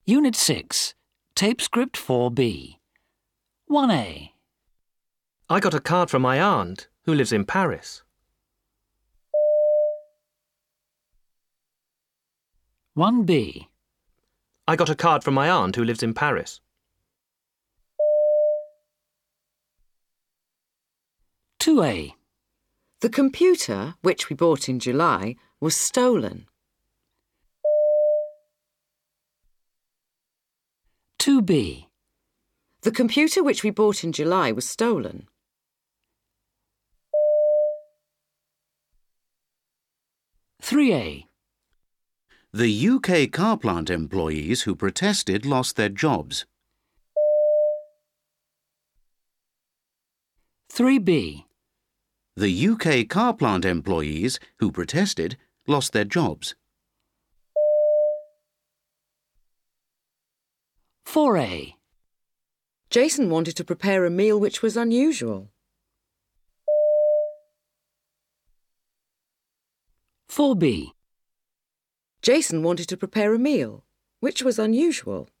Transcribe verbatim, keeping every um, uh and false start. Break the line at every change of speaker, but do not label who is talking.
Unit six, Tape Script four B. one A.
I got a card from my aunt, who lives in Paris.
one B.
I got a card from my aunt, who lives in Paris.
two A.
The computer, which we bought in July, was stolen.
two B.
The computer which we bought in July was stolen.
three A.
The U K car plant employees who protested lost their jobs.
three B.
The U K car plant employees who protested lost their jobs.
four A.
Jason wanted to prepare a meal which was unusual.
four B.
Jason wanted to prepare a meal which was unusual.